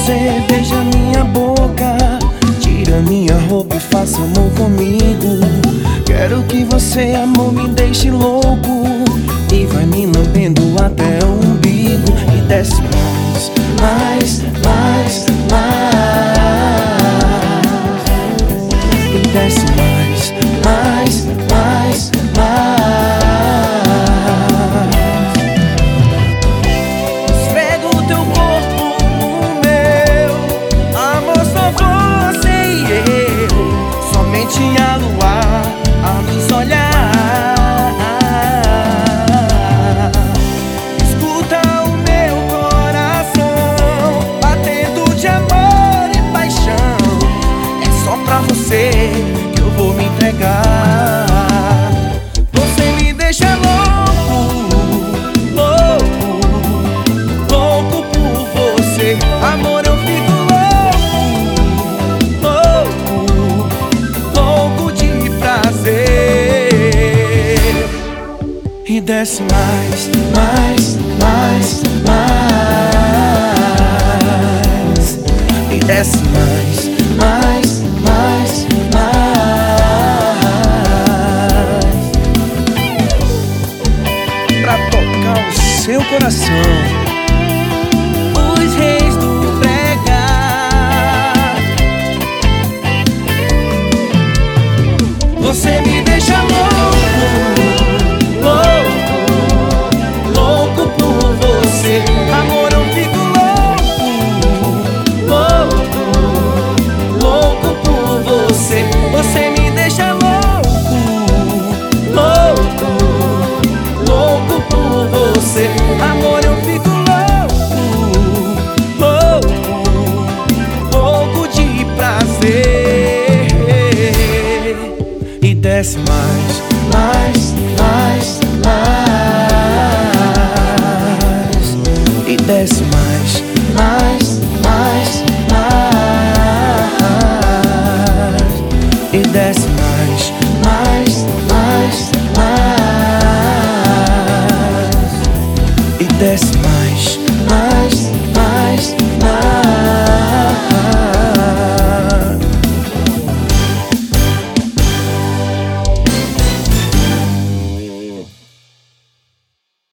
você beija minha boca, tira minha roupa e faça amor comigo. Quero que você, amor, me deixe louco e vai me lambendo até o umbigo. E desce mais, mais, mais, mais. E desce mais, mais, mais, mais. Esfrego o teu corpo no meu, amor, só você e eu. Somente a luar a nos olhar. Escuta o meu coração batendo de amor e paixão. É só pra você que eu vou me entregar. Você me deixa louco, louco, louco por você. Amor, eu fico louco, louco, louco de prazer. E desce mais, mais, mais, mais. E desce mais.